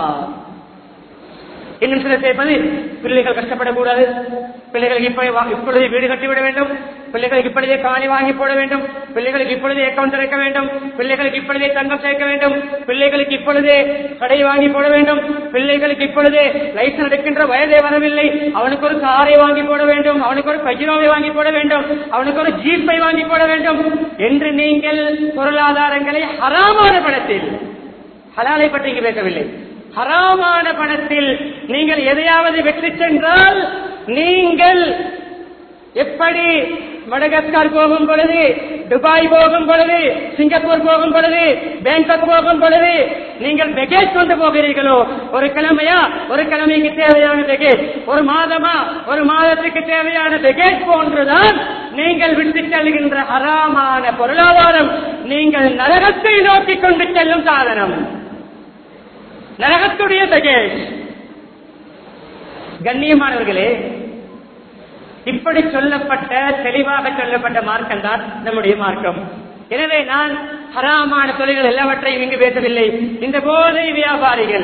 இன்னும் சில சேர்ப்பது, பிள்ளைகள் கஷ்டப்படக்கூடாது, பிள்ளைகளுக்கு இப்ப இப்பொழுதே வீடு கட்டிவிட வேண்டும், பிள்ளைகளுக்கு இப்பொழுதே காணி வாங்கி போட வேண்டும், பிள்ளைகளுக்கு இப்பொழுதே அக்கௌண்ட் திறக்க வேண்டும், பிள்ளைகளுக்கு இப்பொழுதே தங்கம் சேர்க்க வேண்டும், பிள்ளைகளுக்கு இப்பொழுதே கடை வாங்கி போட வேண்டும், பிள்ளைகளுக்கு இப்பொழுதே லைசன்ஸ் எடுக்கின்ற வயதே வரவில்லை, அவனுக்கு ஒரு காரை வாங்கி போட வேண்டும், அவனுக்கு ஒரு பஜிரோவை வாங்கி போட வேண்டும், அவனுக்கு ஒரு ஜீப்பை வாங்கி போட வேண்டும் என்று நீங்கள் பொருளாதாரங்களை ஹராமான பணத்தில், ஹலாலை பற்றி இங்கு பேசவில்லை, ஹராமான பணத்தில் நீங்கள் எதையாவது வெற்றி சென்றால், நீங்கள் எப்படி மடகஸ்கார் போகும் பொழுது துபாய் போகும் பொழுது, சிங்கப்பூர் போகும் பொழுது, பேங்காக் போகும் பொழுது நீங்கள் பேக்கேஜ் கொண்டு போகிறீர்களோ, ஒரு கிழமையா ஒரு கிழமைக்கு தேவையான பேக்கேஜ், ஒரு மாதமா ஒரு மாதத்துக்கு தேவையான பேக்கேஜ் போன்றுதான் நீங்கள் விட்டு செல்கின்ற ஹராமான பொருளாதாரம் நீங்கள் நரகத்தை நோக்கி கொண்டு செல்லும் சாதனம், நரகத்துடைய பேக்கேஜ். கண்ணியமானவர்களே, இப்படி சொல்லப்பட்ட தெளிவாக சொல்லப்பட்ட மார்க்கம் தான் நம்முடைய மார்க்கம். எனவே நான் ஹராமான தொழில்கள் எல்லாவற்றையும் இங்கு பேசவில்லை. இந்த போதை வியாபாரிகள்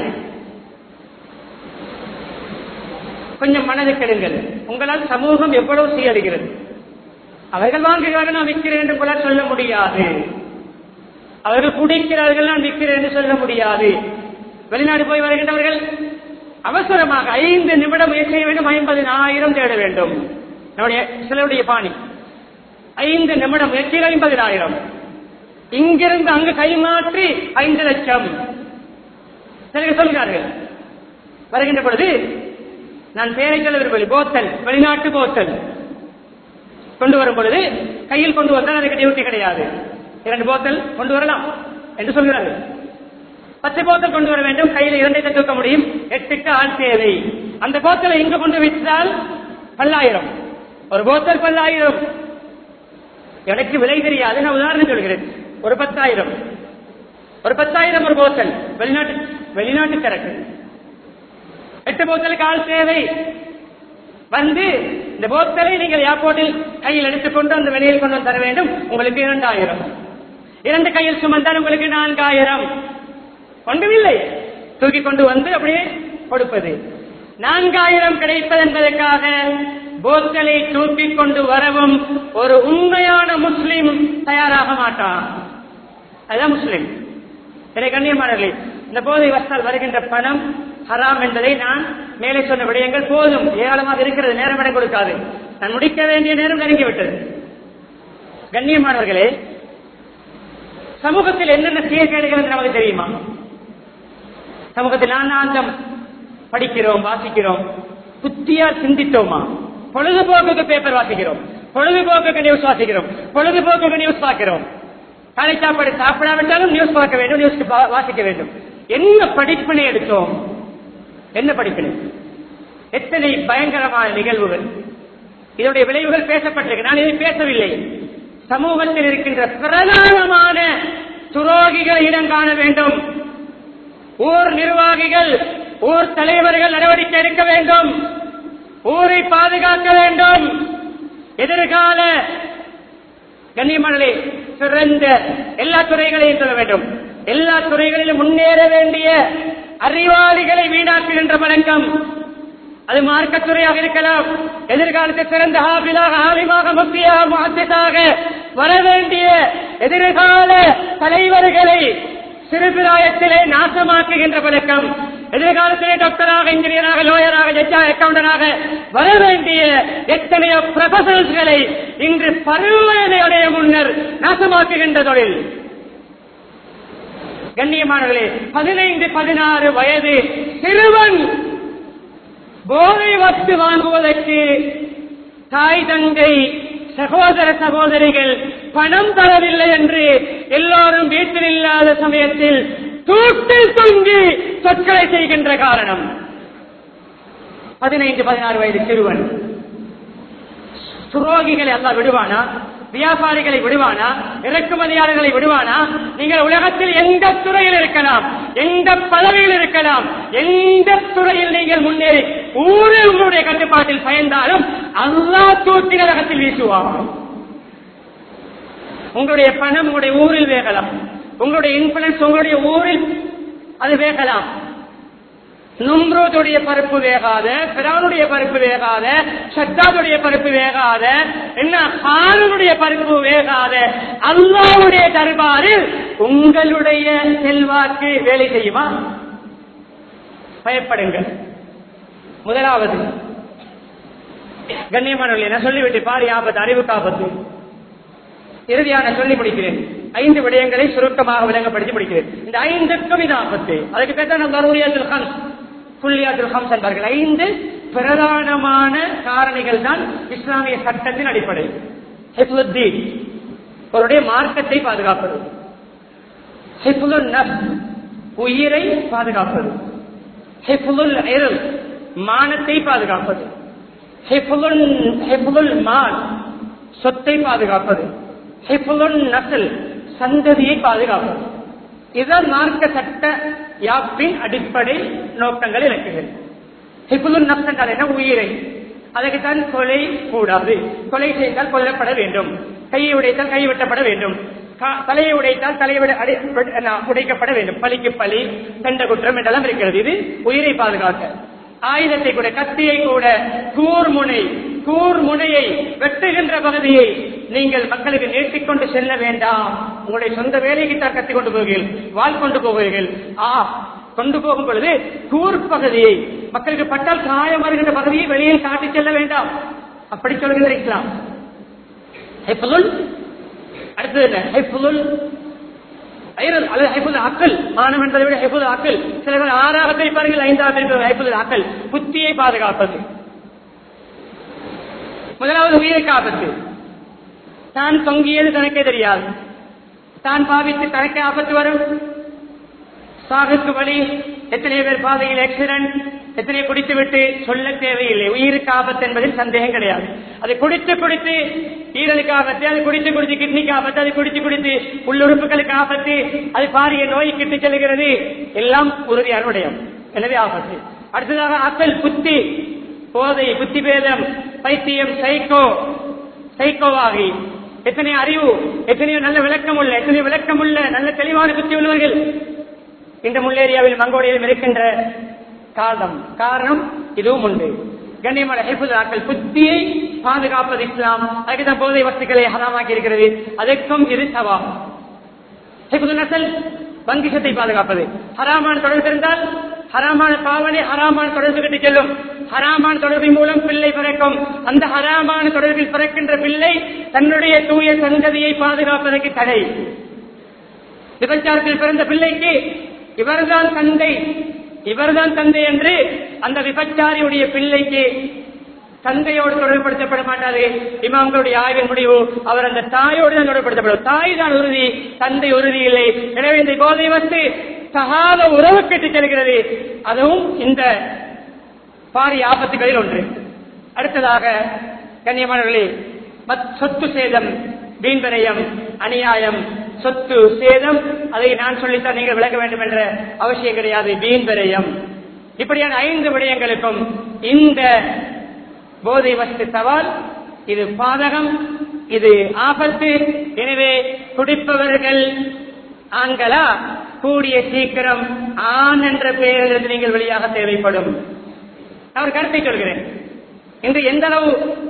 கொஞ்சம் மனது கெடுங்கள். உங்களால் சமூகம் எவ்வளவு சீரழிகிறது. அவர்கள் வாங்குகிறார்கள், நான் விற்கிறேன் என்று கூட சொல்ல முடியாது. அவர்கள் குடிக்கிறார்கள், நான் விற்கிறேன் என்று சொல்ல முடியாது. வெளிநாடு போய் வருகின்றவர்கள் அவசரமாக ஐந்து நிமிடம் முயற்சி செய்ய வேண்டும், ஐம்பதினாயிரம் தேட வேண்டும். நம்முடைய சிலருடைய பாணி ஐந்து நிமிடம் முயற்சியில் ஐம்பதினாயிரம், இங்கிருந்து அங்கு கைமாற்றி ஐந்து லட்சம் சிலர் சொல்கிறார்கள். வருகின்ற பொழுது நான் பேரை சொல்ல விரும்பவில்லை, போத்தல், வெளிநாட்டு போத்தல் கொண்டு வரும் பொழுது கையில் கொண்டு வந்தால் அதுக்கு டியூட்டி கிடையாது. இரண்டு போத்தல் கொண்டு வரலாம் என்று சொல்கிறார்கள். பத்து போத்தல் கொண்டு வர வேண்டும், கையில் இரண்டை தூக்க முடியும், எட்டுக்கு ஆள் தேவை. அந்த போத்தலை இங்கு கொண்டு விற்றால் பல்லாயிரம், ஒரு போத்தல் பல்லாயிரம். எனக்கு விலை தெரியாது, நான் உதாரணம் சொல்கிறேன். ஒரு பத்தாயிரம் ஒரு பத்தாயிரம் ஒரு போத்தல் வெளிநாட்டு வெளிநாட்டு சரக்கு. எட்டு போத்தலுக்கு ஆள் தேவை. வந்து இந்த போத்தலை நீங்கள் ஏர்போர்ட்டில் கையில் எடுத்துக்கொண்டு அந்த வெளியில் கொண்டு வந்து தர வேண்டும். உங்களுக்கு இரண்டாயிரம், இரண்டு கையில் சுமந்தால் உங்களுக்கு நான்காயிரம். ஒன்றுமில்லை, தூக்கி கொண்டு வந்து அப்படியே கொடுப்பது. நான்காயிரம் கிடைப்பது என்பதற்காக போத்தலை தூக்கி கொண்டு வரவும் ஒரு உண்மையான முஸ்லிம் தயாராக மாட்டான். அதுதான் முஸ்லிம். இதை கண்ணியமானவர்களே, இந்த போதை வசத்தால் வருகின்ற பணம் ஹராம் என்பதை நான் மேலே சொன்ன விடயங்கள் போதும், ஏராளமாக இருக்கிறது, நேரம் இடம் கொடுக்காது. நான் முடிக்க வேண்டிய நேரம் நெருங்கிவிட்டது. கண்ணியமானவர்களே, சமூகத்தில் என்னென்ன சீர்கேடுகள் என்று நமக்கு தெரியுமா? சமூகத்தில் நான்காந்தம் படிக்கிறோம், வாசிக்கிறோம், புத்தியால் சிந்தித்தோமா? பொழுதுபோக்குக்கு பேப்பர் வாசிக்கிறோம், பொழுதுபோக்குக்கு நியூஸ் வாசிக்கிறோம், பொழுதுபோக்குக்கு நியூஸ் பார்க்கிறோம். காலை சாப்பாடு சாப்பிடாவிட்டாலும் நியூஸ் பார்க்க வேண்டும், நியூஸ் வாசிக்க வேண்டும். என்ன படிப்பினை எடுத்தோம்? என்ன படிப்பினை? எத்தனை பயங்கரமான நிகழ்வுகள், இதனுடைய விளைவுகள் பேசப்பட்டிருக்கு. நான் இதை பேசவில்லை. சமூகத்தில் இருக்கின்ற பிரதானமான துரோகிகள் இடம் காண வேண்டும். ஊர் நிர்வாகிகள், ஊர் தலைவர்கள் நடவடிக்கை எடுக்க வேண்டும். ஊரை பாதுகாக்க வேண்டும். எதிர்கால கண்ணியமானே சிறந்த எல்லா துறைகளையும் சொல்ல வேண்டும். எல்லா துறைகளிலும் முன்னேற வேண்டிய அறிவாளிகளை வீணாக்குகின்ற பழக்கம், அது மார்க்கத்துறையாக இருக்கலாம். எதிர்காலத்தில் சிறந்த ஹாபிலாக, ஆலிமாக, முஃப்தியாக, முஹத்திஸாக வர வேண்டிய எதிர்கால தலைவர்களை சிறுபிராயத்திலே நாசமாக்குகின்ற பழக்கம், எதிர்காலத்திலே டாக்டராக, இன்ஜினியராக, லோயராக, ஜட்ஜாக, அக்கவுண்டராக வர வேண்டிய எத்தனையோ ப்ரொஃபசர்ஸ்களை இன்று பருவவயதை முன்னர் நாசமாக்குகின்ற தொழில். கண்ணியமானவர்களே, பதினைந்து பதினாறு வயது சிறுவன் போதை வத்து வாங்குவதற்கு தாய் தங்கை சகோதர சகோதரிகள் பணம் தரவில்லை என்று எல்லோரும் வீட்டில் இல்லாத சமயத்தில் தூக்கில் தொங்கி சொற்களை செய்கின்ற காரணம் பதினைந்து பதினாறு வயது சிறுவன். துரோகிகளை அல்லாஹ் விடுவானா? வியாபாரிகளை விடுவானா? இறக்குமதியாளர்களை விடுவானா? நீங்கள் உலகத்தில் எந்த துறையில் இருக்கலாம், எந்த பதவியில் இருக்கலாம், எந்த துறையில் நீங்கள் முன்னேறி ஊரில் உங்களுடைய கட்டுப்பாட்டில் பயந்தாலும் அல்லாஹ் தூக்கி நரகத்தில் வீசுவான். உங்களுடைய பணம் உங்களுடைய ஊரில் வேகலாம், உங்களுடைய இன்ஃபுளுன்ஸ் உங்களுடைய ஊரில் அது வேகலாம். நும்ரூதுடைய பருப்பு வேகாத, பிரானுடைய பருப்பு வேகாத, ஷத்தாதுடைய பருப்பு வேகாத, என்ன ஹாரனுடைய பருப்பு வேகாத அல்லாஹ்வுடைய தர்பாரில் உங்களுடைய செல்வாக்கு வேலை செய்யுமா? பயப்படுங்கள். முதலாவது கண்ணியமானவர்களே, நான் சொல்லிவிட்டு பாரி ஆபத்து, அறிவுக்கு ஆபத்து. இறுதியான சொல்லி முடிக்கிறேன். ஐந்து விடயங்களை சுருக்கமாக விளங்கப்படுத்தி முடிக்கிறேன். இந்த ஐந்துக்கும் இது ஆபத்து. அதுக்கு பேச குல்லியாத்துல் ஹம்ஸ் என்பார்கள். ஐந்து பிரதானமான காரணிகள் தான் இஸ்லாமிய சட்டத்தின் அடிப்படை. அவருடைய மார்க்கத்தை பாதுகாப்பது. ஹிஃபுலுன் நஃப்ஸ் உயிரை பாதுகாப்பது. ஹிஃபுலுல் இர்ல் மானத்தை பாதுகாப்பது. ஹிஃபுலுன் ஹிஃபுலுல் மால் சொத்தை பாதுகாப்பது. ஹிஃபுலுன் நஸ்ல் சந்ததியை பாதுகாப்பது. இதுதான் மார்க்க சட்ட யாப்பின் அடிப்படை நோக்கங்கள் இலக்குகள். ஹிஃபுலுன் நஃப்ஸ் என்றால் என்ன? உயிரை. அதற்குத்தான் கொலை கூடாது. கொலை செய்தால் கொல்லப்பட வேண்டும். கையை உடைத்தால் கை வெட்டப்பட வேண்டும். தலையை உடைத்தால் தலையை உடைக்கப்பட வேண்டும். பலிக்கு பலி, தண்ட குற்றம் என்றெல்லாம் இருக்கிறது. இது உயிரை பாதுகாக்க. ஆயுதத்தை கூட, கத்தியை கூட, கூர்முனை கூர்முனையை வெட்டுகின்ற பகுதியை நீங்கள் மக்களுக்கு நீட்டிக்கொண்டு செல்ல வேண்டாம். உங்களுடைய சொந்த வேலைக்கு தான் கத்தி கொண்டு போவீர்கள், வாள் கொண்டு போவீர்கள். ஆ கொண்டு போகும் பொழுது கூர் பகுதியை, மக்களுக்கு பட்டால் காயம் வருகின்ற பகுதியை வெளியே காட்டி செல்ல வேண்டாம். அப்படி சொல்கிற இஸ்லாம். அடுத்தது என்ன? ஹைஃபுல் ஐரல் அல்லது ஹைஃபுல் அக்கல். மானம் என்பதை விட ஹைஃபுல் அக்கல். சில பேர் ஆறாவது இருப்பார்கள், ஐந்தாவது ஹைஃபுல் அக்கல். புத்தியை பாதுகாப்பது. முதலாவது உயிருக்கு ஆபத்து. தான் தொங்கியது தனக்கே தெரியாது. தான் பாவித்து தனக்கே ஆபத்து வரும். சாகுக்கு வழி. எத்தனை பேர் பாதையில் ஆக்சிடென்ட், எத்தனை குடித்து விட்டு சொல்ல தேவையில்லை. உயிருக்கு ஆபத்து என்பதில் சந்தேகம் கிடையாது. அதை குடித்து குடித்து ஈரலுக்கு ஆபத்து, அது குடித்து குடித்து கிட்னிக்கு ஆபத்து, அது குடித்து குடித்து உள்ளுறுப்புகளுக்கு ஆபத்து, அது பாரிய நோய் கிட்டு செல்கிறது. எல்லாம் உறுதியான விடயம். எனவே ஆபத்து. அடுத்ததாக அக்கல் புத்தி, போதை, புத்தி பேதம், பைத்தியம், சைக்கோ சைக்கோவாகி எத்தனை அறிவு, எத்தனையோ நல்ல விளக்கம் உள்ள, எத்தனையோ விளக்கம் உள்ள நல்ல தெளிவான புத்தி உள்ளவர்கள் இந்த முள்ளேரியாவில் மங்கோடியிலும் இருக்கின்ற காலம். காரணம் இதுவும் உண்டு. கண்ணியமான ஹிஃபுல் ஆக்கல், புத்தியை பாதுகாப்பது இஸ்லாம். அதுக்குதான் போதை வஸ்துக்களை ஹராமாக்கி இருக்கிறது. அதற்கும் இது சவால். ஹிஃபுல் நஸ்ல் வங்கிசத்தை பாதுகாப்பது. ஹராமான தொடர்பு இருந்தால் ஹராமான பாவனை ஹராமான தொடர்பு கட்டி செல்லும். ஹராமான தொடர்பின் மூலம் பிள்ளை பிறக்கும். அந்த ஹராமான தொடர்பில் பிறக்கின்ற பிள்ளை தன்னுடைய தூய சந்ததியை பாதுகாப்பதற்கு தடை. விபச்சாரத்தில் பிறந்த பிள்ளைக்கு இவர்தான் தந்தை, இவர்தான் தந்தை என்று அந்த விபச்சாரியுடைய பிள்ளைக்கு தந்தையோடு தொடர்புபடுத்தப்பட மாட்டாது. இமாம்களுடைய ஆய்வின் முடிவு, அவர் அந்த தாயோடு தான் தொடர்புபடுத்தப்படும். தாய் தான் உறுதி, தந்தை உறுதி இல்லை. எனவே இந்த போதை வஸ்து சகாத உறவு கட்டி செல்கிறது. அதுவும் இந்த பாரிய ஆபத்துகளில் ஒன்று. அடுத்ததாக கண்ணியமானவர்களே, சொத்து சேதம், வீண்வரையம், அநியாயம், சொத்து சேதம். அதை நான் சொல்லித்தான் நீங்கள் விளக்க வேண்டும் என்ற அவசியம் கிடையாது. வீண்வரையம், இப்படியான ஐந்து விடயங்களுக்கும் இந்த போதை வஸ்து சவால். இது பாதகம், இது ஆபத்து. எனவே குடிப்பவர்கள் ஆண்களா, கூடிய சீக்கிரம் ஆண் என்ற பெயரிலிருந்து நீங்கள் வெளியாக தேவைப்படும். நான் ஒரு கருத்தை சொல்கிறேன். இன்று எந்த அளவு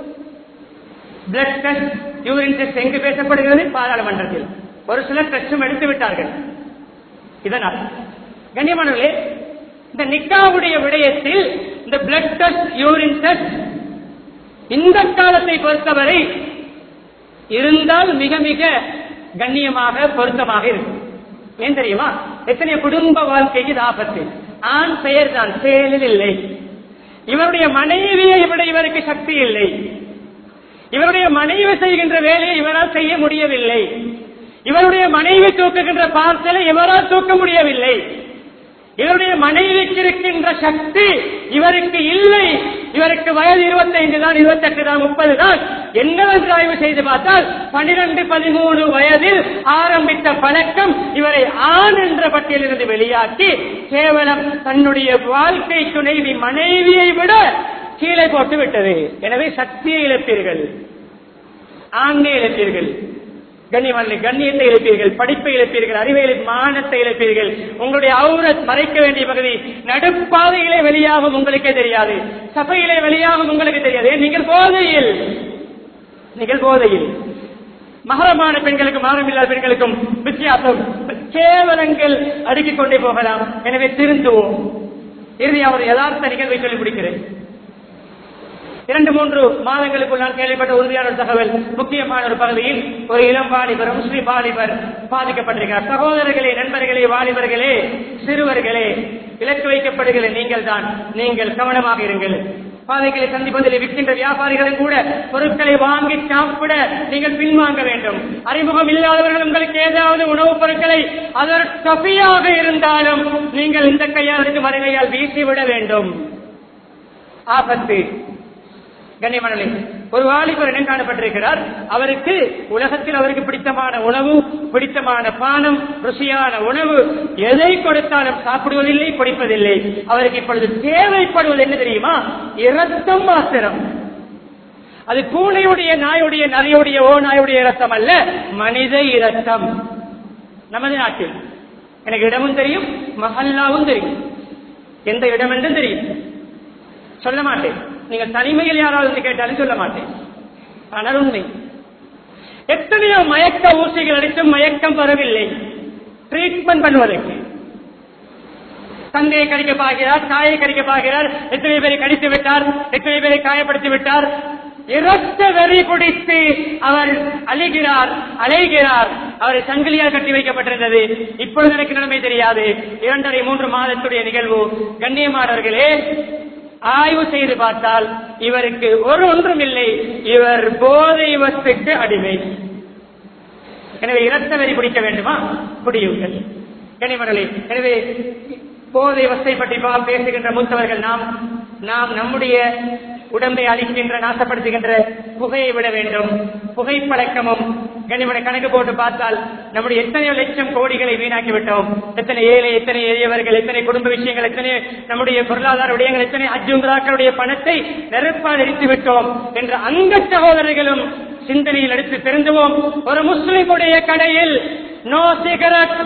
பிளட் டெஸ்ட், யூரின் டெஸ்ட் எங்கு பேசப்படுகிறது? பாராளுமன்றத்தில். ஒரு சிலர் டெஸ்டும் எடுத்து விட்டார்கள். இதனால் கண்ணியமானவர்களே, இந்த நிக்காவுடைய விடயத்தில் இந்த பிளட் டெஸ்ட், யூரின் டெஸ்ட் இந்த காலத்தை பொறுத்தவரை இருந்தால் மிக மிக கண்ணியமாக பொருத்தமாக இருக்கும். ஏன் தெரியுமா? எத்தனை குடும்ப வாழ்க்கைக்கு இது ஆபத்து. ஆண் பெயர் தான், செயலில் இல்லை. இவருடைய மனைவியை விட இவருக்கு சக்தி இல்லை. இவருடைய மனைவி செய்கின்ற வேலையை இவரால் செய்ய முடியவில்லை. இவருடைய மனைவி தூக்குகின்ற பார்சலை இவரால் தூக்க முடியவில்லை. இவருடைய மனைவிக்கு இருக்கின்ற சக்தி இவருக்கு இல்லை. இவருக்கு வயது இருபத்தி ஐந்து தான், இருபத்தி எட்டு தான், முப்பது தான். என்னவென்று ஆய்வு செய்து பார்த்தால் பனிரெண்டு பதிமூணு வயதில் ஆரம்பித்த பழக்கம் இவரை ஆண் என்ற பட்டியலிருந்து வெளியாக்கி கேவலம் தன்னுடைய வாழ்க்கை துணைவி மனைவியை விட கீழே போட்டு விட்டது. எனவே சக்தியை இழப்பீர்கள், ஆண்மை இழப்பீர்கள், கண்ணியமான கண்ணியத்தை இழப்பீர்கள், படிப்பை இழப்பீர்கள், அறிவை மானத்தை இழப்பீர்கள். உங்களுடைய அவுரத் மறைக்க வேண்டிய பகுதி நடுப்பாதையிலே வெளியாகும், உங்களுக்கே தெரியாது. சபையிலே வெளியாகும், உங்களுக்கு தெரியாது. நீங்கள் போதையில் நீங்கள் போதையில் மகரமான பெண்களுக்கும் மகரமில்லாத பெண்களுக்கும் வித்தியாசம், கேவலங்கள் அடுக்கிக் கொண்டே போகலாம். எனவே திருந்துவோம். இறுதியாக ஒரு யதார்த்த நிகழ்வை சொல்லி முடிக்கிறேன். இரண்டு மூன்று மாதங்களுக்குள் நான் கேள்விப்பட்ட உறுதியான ஒரு தகவல். முக்கியமான ஒரு பகுதியில் ஒரு இளம் வாலிபர், முஸ்லிம் வாலிபர் பாதிக்கப்பட்டிருக்கிறார். சகோதரர்களே, நண்பர்களே, வாலிபர்களே, சிறுவர்களே, இலக்கு வைக்கப்படுகிற நீங்கள் தான், நீங்கள் கவனமாக இருங்கள். பாதைகளை சந்திப்பதில் விற்கின்ற வியாபாரிகளும் கூட பொருட்களை வாங்கி சாப்பிட நீங்கள் பின்வாங்க வேண்டும். அறிமுகம் இல்லாதவர்கள் உங்களுக்கு ஏதாவது உணவுப் பொருட்களை அதற்காக இருந்தாலும் நீங்கள் இந்த கையால் இருந்து மறுகையால் வீசிவிட வேண்டும். ஆபத்து. கண்ணியமானவர்களே, ஒரு வாலிபர் இனம் காணப்பட்டிருக்கிறார். அவருக்கு உலகத்தில் அவருக்கு பிடித்தமான உணவு, பிடித்தமான பானம், ருசியான உணவு எதை கொடுத்தாலும் சாப்பிடுவதில்லை, குடிப்பதில்லை. அவருக்கு இப்பொழுது தேவைப்படுவது என்ன தெரியுமா? இரத்தம் மாத்திரம். அது பூனையுடைய, நாயுடைய, நரியுடைய, ஓ நாயுடைய இரத்தம் அல்ல, மனித இரத்தம். நமது நாட்டில் எனக்கு இடமும் தெரியும், மஹல்லாவும் தெரியும், எந்த இடம் என்றும் தெரியும். சொல்ல மாட்டேன். நீங்கள் தனிமையில் யாராவது கேட்டாலும் சொல்ல மாட்டேன். ஆனால் உண்மை. எத்தனையோ மயக்க ஊசிகள் அடித்தும் மயக்கம் வரவில்லை. ட்ரீட்மெண்ட் பண்ணுவதற்கு தந்தையை கடிக்க பார்க்கிறார், தாயை கடிக்க பார்க்கிறார், எத்தனை பேரை கடித்து விட்டார், எத்தனை பேரை காயப்படுத்தி விட்டார். இரத்த வெறி குடித்து அவர் அழுகிறார், அலைகிறார். அவரை சங்கிலியால் கட்டி வைக்கப்பட்டிருந்தது. இப்பொழுது எனக்கு நிலைமை தெரியாது. இரண்டரை மூன்று மாதத்துடைய நிகழ்வு. கண்ணியமானவர்களே, ஆய்வு செய்து பார்த்தால் இவருக்கு ஒரு ஒன்றும் இல்லை. இவர் போதை வஸ்துக்கு அடிமை. எனவே இரத்த வெறி குடிக்க வேண்டுமா? குடியுங்கள். கனிமர்களே, எனவே போதை வஸ்தை பற்றி பேசுகின்ற மூத்தவர்கள் நாம் நாம் நம்முடைய உடம்பை அழிக்கின்ற, நாசப்படுத்துகின்ற புகையை விட வேண்டும். புகைப்பழக்கமும் கனிமனை கணக்கு போட்டு பார்த்தால் நம்முடைய எத்தனை லட்சம் கோடிகளை வீணாக்கி விட்டோம். எத்தனை ஏழை, எத்தனை எளியவர்கள், எத்தனை குடும்ப விஷயங்கள், எத்தனை நம்முடைய பொருளாதார விடயங்கள், எத்தனை அஜுங்கராக்களுடைய பணத்தை நெருப்பால் எரித்து விட்டோம் என்ற அந்த சகோதரர்களும் சிந்தனையில் எடுத்து திருந்துவோம். ஒரு முஸ்லிமுடைய கடையில் நோ சிகரெட்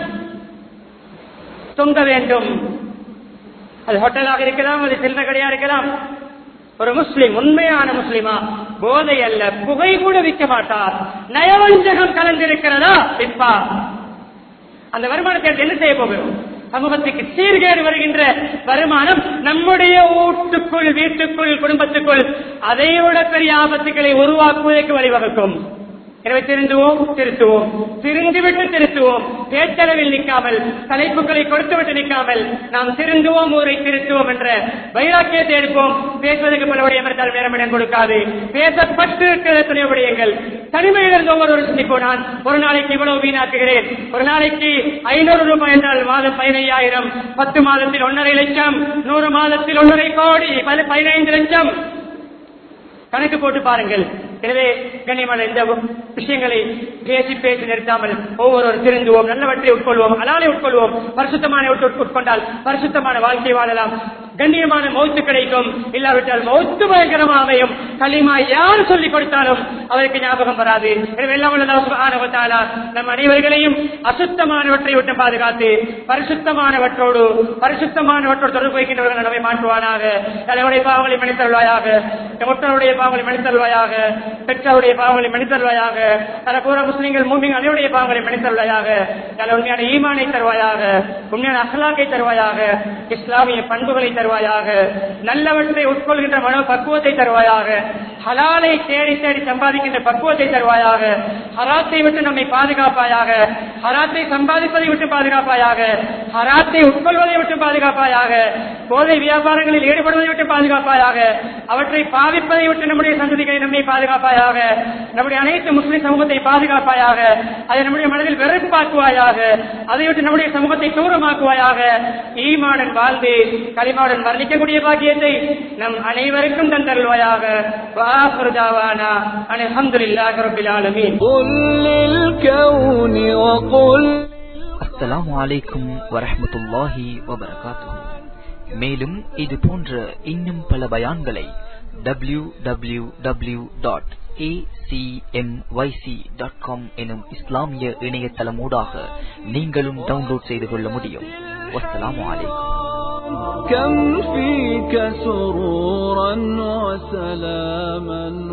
தொங்க வேண்டும். அது ஹோட்டலாக இருக்கலாம், அது சில்லறை கடையா இருக்கலாம். ஒரு முஸ்லிம், உண்மையான முஸ்லிமா, போதை அல்ல, புகை கூட விற்க மாட்டார். நயவஞ்சகம் கலந்திருக்கிறதா? இப்பா அந்த வருமானத்தை என்ன செய்ய போகிறோம்? சமூகத்துக்கு சீர்கேடு வருகின்ற வருமானம் நம்முடைய வீட்டுக்குள், வீட்டுக்குள், குடும்பத்துக்குள் அதைவிட பெரிய ஆபத்துக்களை உருவாக்குவதற்கு வழிவகுக்கும். எனவே திருந்துவோம், திருத்துவோம், திருந்துவிட்டு திருத்துவோம். பேச்சளவில் நிற்காமல், தலைப்புகளை கொடுத்துவிட்டு நிற்காமல் நாம் திருந்துவோம், ஊரை திருத்துவோம் என்ற வைராக்கியத்தை எடுப்போம். பேசுவதற்கு பல விடயங்கள் நேரம் இடம் கொடுக்காது. பேசப்பட்டு இருக்கிற விடயங்கள் தனிமையிலிருந்து ஒவ்வொரு சிந்திப்போம். நான் ஒரு நாளைக்கு இவ்வளவு வீணாக்குகிறேன், ஒரு நாளைக்கு ஐநூறு ரூபாய் என்றால் மாதம் பதினையாயிரம், பத்து மாதத்தில் ஒன்றரை லட்சம், நூறு மாதத்தில் ஒன்றரை கோடி, பதினைந்து லட்சம். கணக்கு போட்டு பாருங்கள். எனவே கண்ணியமான இந்த விஷயங்களை பேசி பேசி நிறுத்தாமல் ஒவ்வொரு திருந்துவோம், நல்லவற்றை உட்கொள்வோம், அலாலை உட்கொள்வோம். பரிசுத்தமான உட்கொண்டால் பரிசுத்தமான வாழ்க்கை வாழலாம். கண்ணியமான மௌத்து கிடைக்கும். இல்லாவிட்டால் மௌத்து பயங்கரமாக அமையும். களிமா யார் சொல்லிக் கொடுத்தாலும் அவருக்கு ஞாபகம் வராது. எனவே எல்லாம் அல்லாஹ் சுப்ஹானஹு வ தஆலா நம் அனைவர்களையும் அசுத்தமானவற்றை விட்டு பாதுகாத்து பரிசுத்தமானவற்றோடு பரிசுத்தமானவற்றோடு தொடர்பு வைக்கின்றவர்கள் நம்மை மாற்றுவானாக. தலைவருடைய பாவங்களை மன்னித்தருள்வாயாக, முற்றோருடைய பாவங்களை மன்னித்தருள்வாயாக, பெற்றோருடைய பாவங்களை மன்னித்தருள்வாயாக, தலபூர முஸ்லிம்கள் மூமின் அனைவருடைய பாவங்களை மன்னித்தருள்வாயாக. தல உண்மையான ஈமானை தருவாயாக, உண்மையான அஹ்லாக்கை தருவாயாக, இஸ்லாமிய பண்புகளை தருவாயாக, நல்லவற்றை உட்கொள்கின்ற மனோ பக்குவத்தை தருவாயாக, ஹலாலை தேடி தேடி சம்பாதிக்கின்ற பக்குவத்தை தருவாயாக, ஹராத்தை விட்டு நம்மை பாதுகாப்பாயாக, ஹராத்தை சம்பாதிப்பதை விட்டு பாதுகாப்பாயாக, ஹராத்தை உட்கொள்வதை விட்டு பாதுகாப்பாயாக, போதை வியாபாரங்களில் ஈடுபடுவதை விட்டு பாதுகாப்பாயாக, அவற்றை பாவிப்பதை விட்டு நம்முடைய சந்ததிகளை நம்மை பாதுகாப்பாயாக, நம்முடைய அனைத்து முஸ்லிம் சமூகத்தை பாதுகாப்பாயாக, அதை நம்முடைய மனதில் வெறுப்பாக்குவாயாக, அதை விட்டு நம்முடைய சமூகத்தை தூரமாக்குவாயாக. ஈமானுடன் வாழ்ந்து கலிமாவுடன் வர்ணிக்கக்கூடிய பாக்கியத்தை நம் அனைவருக்கும் தந்தருள்வாயாக. வாஹிரு தஅவானா அல்ஹம்துலில்லாஹி ரப்பில் ஆலமீன். அஸ்ஸலாமு அலைக்கும் வரஹ்மத்துல்லாஹி வபரகாத்துஹு. மேலும் இது போன்ற இன்னும் பல பயான்களை W W W dot A C M Y C dot com எனும் இஸ்லாமிய இணையதளமூடாக நீங்களும் டவுன்லோட் செய்து கொள்ள முடியும். வஸ்ஸலாமு அலைக்கும். كم فيك سرورا وسلاما